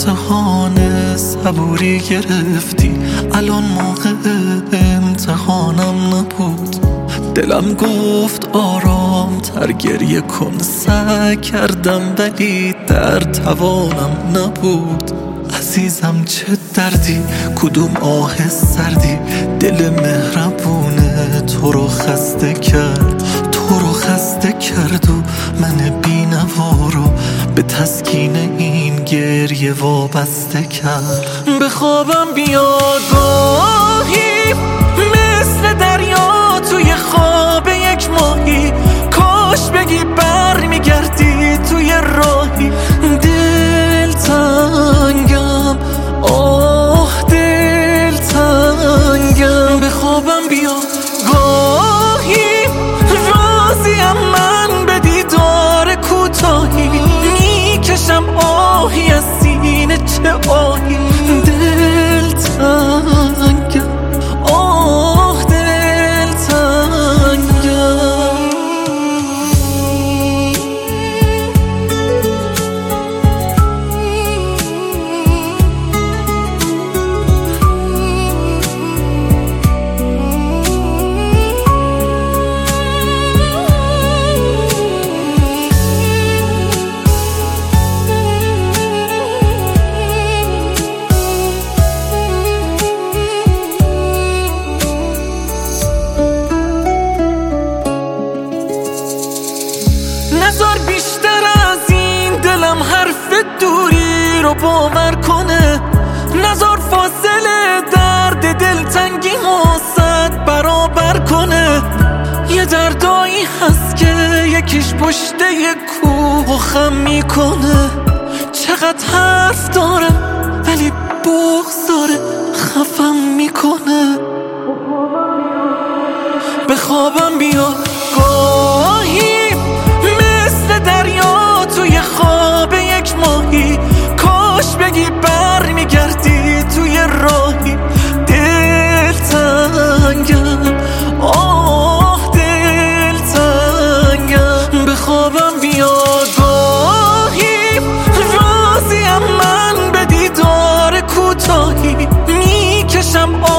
امتحان صبوری گرفتی، الان موقع امتحانم نبود. دلم گفت آرام تر گریه کن، سعی کردم ولی در توانم نبود. عزیزم چه دردی، کدوم آه سردی، دل مهربونه تو رو خسته کرد، تو رو خسته کرد و من بی‌نوا رو به تسکین این گریه وابسته کرد. به خوابم بیاد گاهی مثل دریا توی خواب یک ماهی، کاش بگی بر میگردی توی راهی. دل تنگم آه دل تنگم، به خوابم بیاد گاهی راضیم من به دیدار کوتاهی، میکشم آهی از سینه چه آهی. دل تنگم آه دل تنگم. نذار بیشتر از این دلم حرف دوری رو باور کنه، نذار فاصله درد دلتنگی صد برابر کنه. یه دردایی هست که یکیش پشته کوه خم میکنه، چقدر حرف دارم ولی بغض داره خفم میکنه. به خوابم بیاد گاهی مثل دریا توی خواب یک ماهی، کاش بگی بر میگردی توی راهی. دل تنگم آه دل تنگم، به خوابم بیاد گاهی راضیم من به دیدار کوتاهی، میکشم